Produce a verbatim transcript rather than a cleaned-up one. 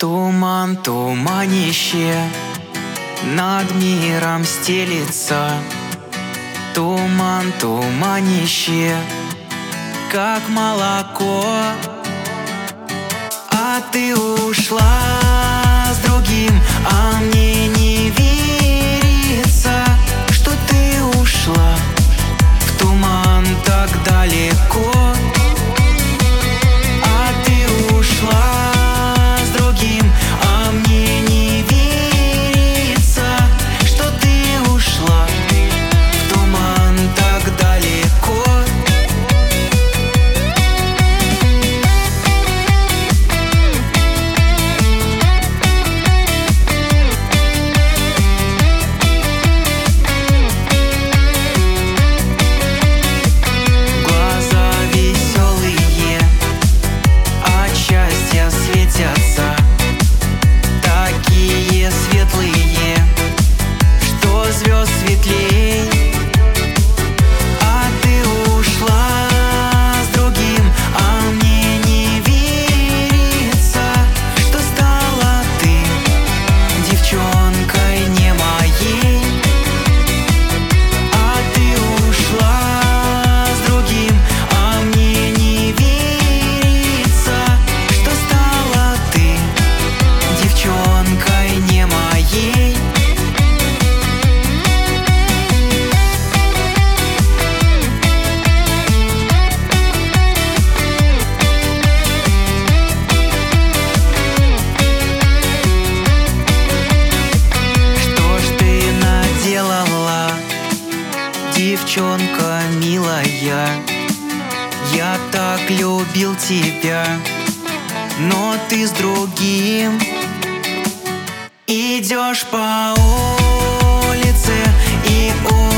Туман, туманище над миром стелится. Туман, туманище, как молоко. А ты ушла с другим, а мне не верится, что ты ушла в туман так далеко. А ты ушла с другим, а мне не верится, что ты ушла в туман так далеко. Девчонка милая, я так любил тебя, но ты с другим идешь по улице и